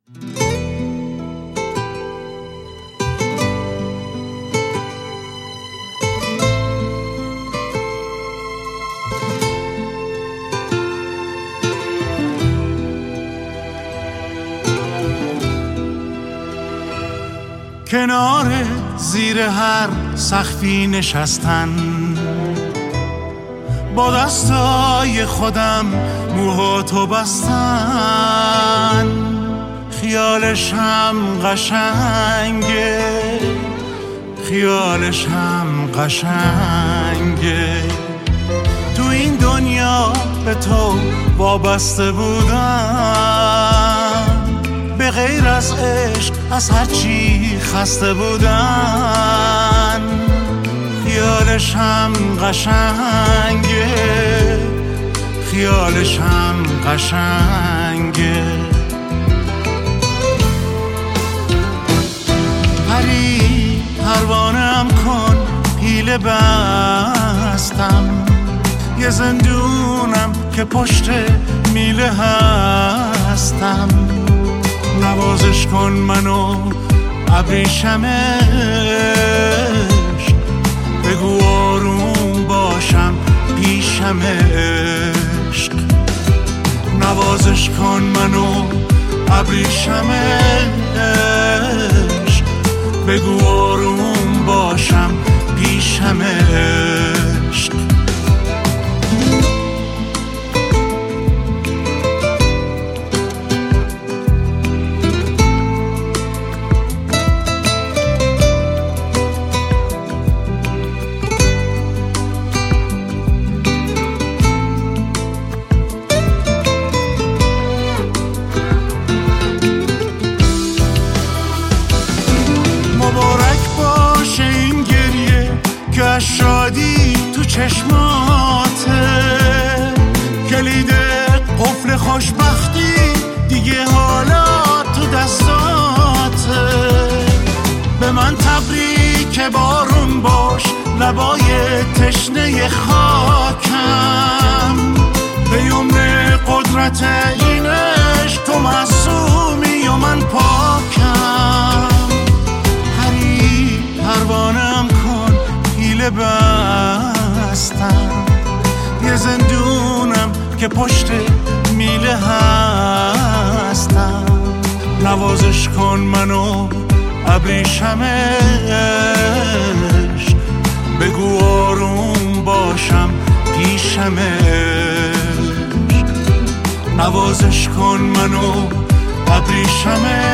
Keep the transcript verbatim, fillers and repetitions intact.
کنار زیر هر سقفی نشستن، با دستای خودم موهاتو بستن، خیالش هم قشنگه، خیالش هم قشنگه. تو این دنیا به تو وابسته بودم، به غیر از عشق از هر چی خسته بودن. خیالش هم قشنگه، خیالش هم قشنگه. پری پروانه‌ام کن، پیله بستم، یه زندونم که پشت میله هستم. نوازش کن منو ابریشمش، بگو آروم باشم پیشم عشق. نوازش کن منو ابریشمش، بگو آروم باشم پیشم عشق. شادی تو چشماته، کلید قفل خوشبختی دیگه حالا تو دستاته. به من تبریک بارون باش، لبای تشنه خاکم، به یمن قدرت اینش تو معصومی و من پاکم. پری پروانه‌ام کن، پیله بستم، یه زندونم که پشت میله هستم. نوازش کن منو ابریشمش، بگو آروم باشم پیشمش. نوازش کن منو ابریشمش،